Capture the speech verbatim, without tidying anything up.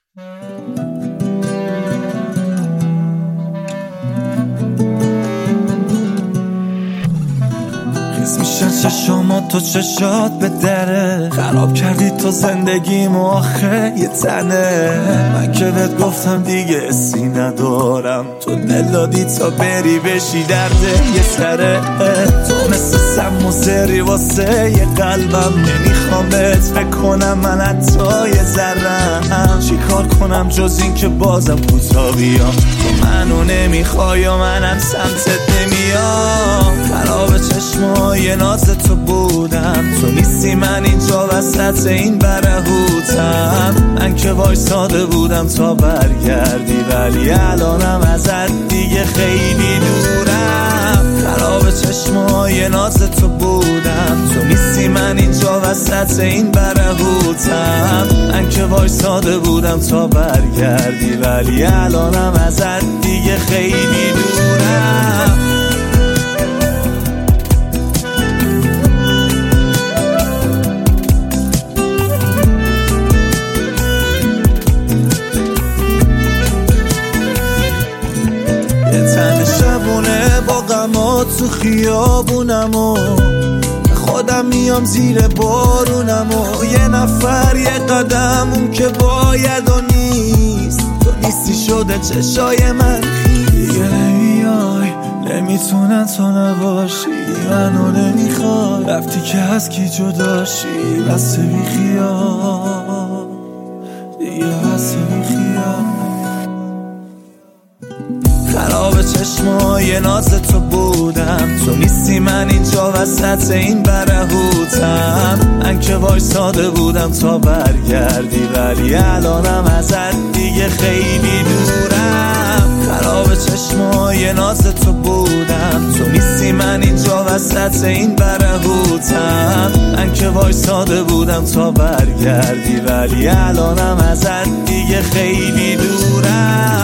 خیز میشن چشامات تو چشات به دره، خراب کردی تو زندگیمو آخه یه تنه. من که بهت گفتم دیگه اسی ندارم، تو دل دادی تا بری بشی درده یه سره. تو مثل سم و زری واسه یه قلبم، نمیخوام بهت فکر کنم من حتی یه ذرم. چی کار کنم جز این که بازم کوتا بیام، تو منو نمیخوای و منم سمتت نمیام. خراب چشمای ناز تو بودم، تو نیستی من اینجا وسط این برهوتم. من که وایساده بودم تا برگردی، ولی الانم ازت دیگه خیلی دورم. خراب چشمای ناز تو بودم، تو نیستی من اینجا وسط این برهوتم. من که وایساده بودم تا برگردی، ولی الانم ازت دیگه خیلی دورم. شبونه با غمات تو خیابونم و خودم میام زیر بارونم و یه نفر یه قدم اون که باید و نیست. تو نیستی شده چشای من دیگه نمیای، نمیتونن تو نباشی، منو نمیخوای، رفتی که از کی جداشی. بس بی خیال دیگه، بس بی خیال. خراب چشمای ناز تو بودم، تو نیستی من اینجا وسط این برهوتم. من که وایساده بودم تا برگردی، ولی الانم ازت دیگه خیلی دورم. خراب چشمای ناز تو بودم، تو نیستی من اینجا وسط این برهوتم. من که وایساده بودم تا برگردی، ولی الانم ازت دیگه خیلی دورم.